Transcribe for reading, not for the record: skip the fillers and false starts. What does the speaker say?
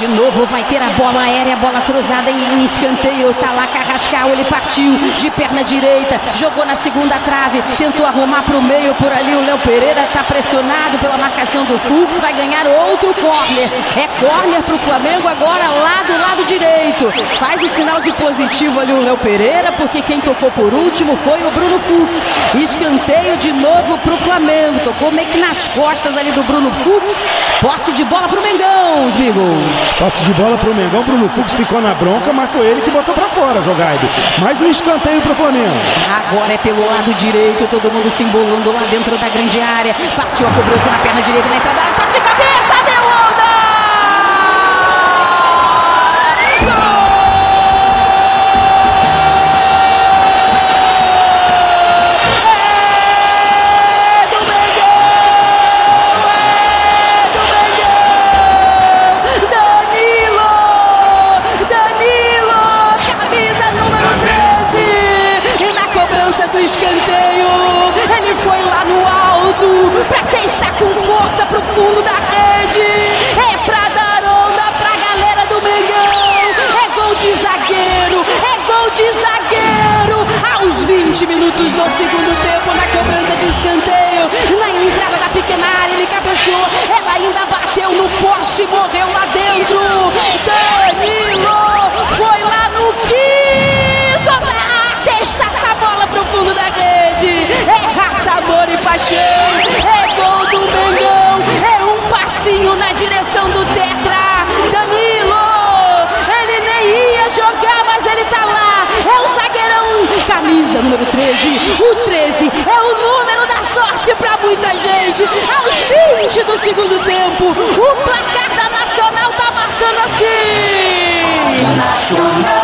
De novo vai ter a bola aérea, bola cruzada em escanteio. Tá lá Carrascal, ele partiu de perna direita, jogou na segunda trave, tentou arrumar pro meio por ali. O Léo Pereira tá pressionado pela marcação do Fux, vai ganhar outro córner. É córner pro Flamengo agora lá do lado direito. Faz o sinal de positivo ali o Léo Pereira, porque quem tocou por último foi o Bruno Fux. Escanteio de novo pro Flamengo, tocou meio que nas costas ali do Bruno Fux. Posse de bola pro Mengão, Smigo. Posse de bola pro Mengão, Bruno Fux ficou na bronca, mas foi ele que botou pra fora, Zogaibe. Mais um escanteio pro Flamengo. Agora é pelo lado direito, todo mundo se embolando lá dentro da grande área. Partiu a cobrança na perna direita, na entrada, toque de cabeça, deu onda! Escanteio, ele foi lá no alto pra testar com força pro fundo da rede. É pra dar onda pra galera do Mengão. É gol de zagueiro, é gol de zagueiro. Aos 20 minutos do segundo tempo, na cobrança de escanteio, na entrada da pequena área, ele cabeceou, ela ainda bateu no poste e morreu lá dentro. Danilo foi lá no quinto, testar essa bola pro fundo da rede. É raça, amor e paixão. É gol do Mengão. É um passinho na direção do tetra. Danilo, ele nem ia jogar, mas ele tá lá. É o zagueirão, camisa número 13. O 13 é o número da sorte pra muita gente. Aos 20 do segundo tempo, o placar da Nacional tá marcando assim. Nacional.